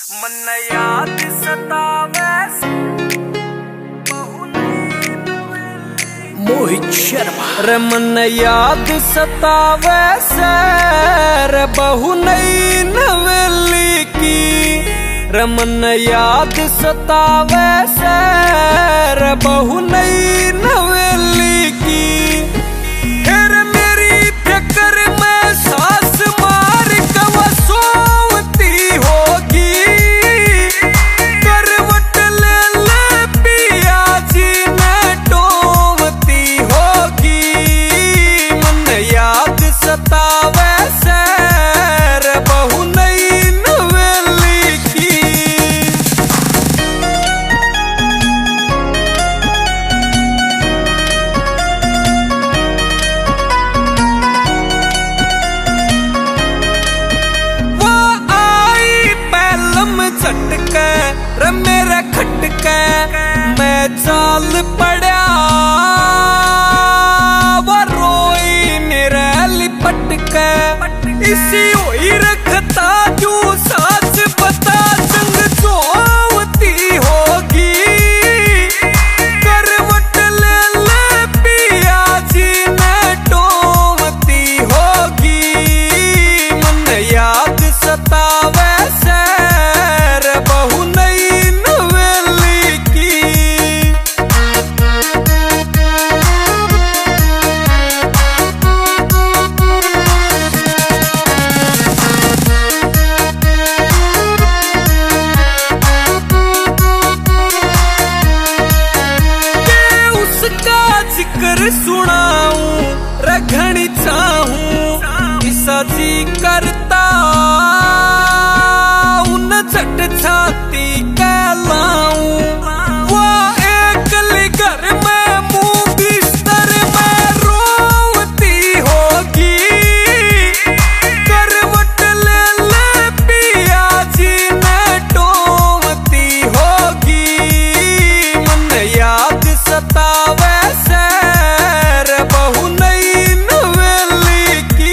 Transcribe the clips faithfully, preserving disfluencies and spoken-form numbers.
मन याद सतावे मोहित शर्मा। रे मन याद सतावे सैर बहु नई नवेली की। रे मन याद सतावे सैर बहु नई नवेली की। फिर मेरी फिक्र में सास मार कवा सोवती होगी। करवट ले ले पिया जी ने टोवती होगी। मन याद सतावे सैर बहु नई नवेली की। वो आई पैलम झटके रे मेरे खटके मैं चाल पड़ा। वो रोई मेरे लिपट के इसी होई रखता जो सास बता संग सोवती होगी। करवट ले ले पिया जी ने टोवती होगी। मन याद सतावे सैर बहु नई नवेली की। के उसका जिक्र सुनाऊं रखनी चाहूं किसा जी करता उन झट छाती कहलाऊं। वो एकली घर में मुंह बिस्तर में रोवती होगी। करवट ले ले पिया जी ने टोवती होगी। मन याद सतावे सैर बहु नई नवेली की।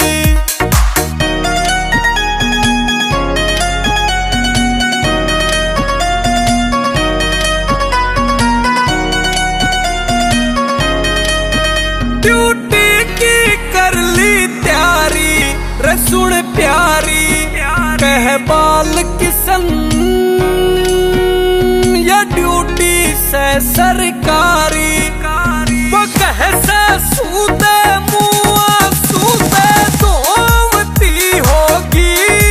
ड्यूटी की कर ली तैयारी रे सुन प्यारी। कह बाल किसन या ड्यूटी से सरकारी। वो कह से सूदे मुआ सूदे धोवती होगी।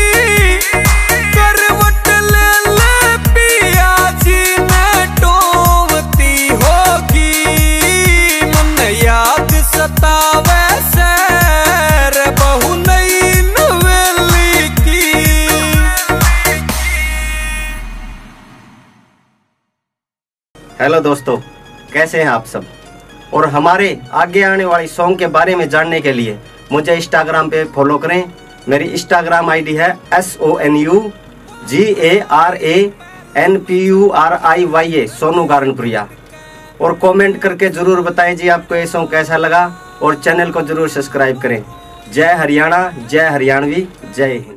करवट ले ले पिया जी ने टोवती होगी। मन याद सतावे सैर बहु नई नवेली की। हेलो दोस्तों, कैसे हैं आप सब। और हमारे आगे आने वाली सॉन्ग के बारे में जानने के लिए मुझे इंस्टाग्राम पे फॉलो करें। मेरी इंस्टाग्राम आईडी है S O N U G A R A N P U R I Y A Sonu Garanpuriya. और कमेंट करके ज़रूर बताएं जी आपको ये सॉन्ग कैसा लगा। और चैनल को ज़रूर सब्सक्राइब करें। जय हरियाणा, जय हरियाणवी, जय हिंद।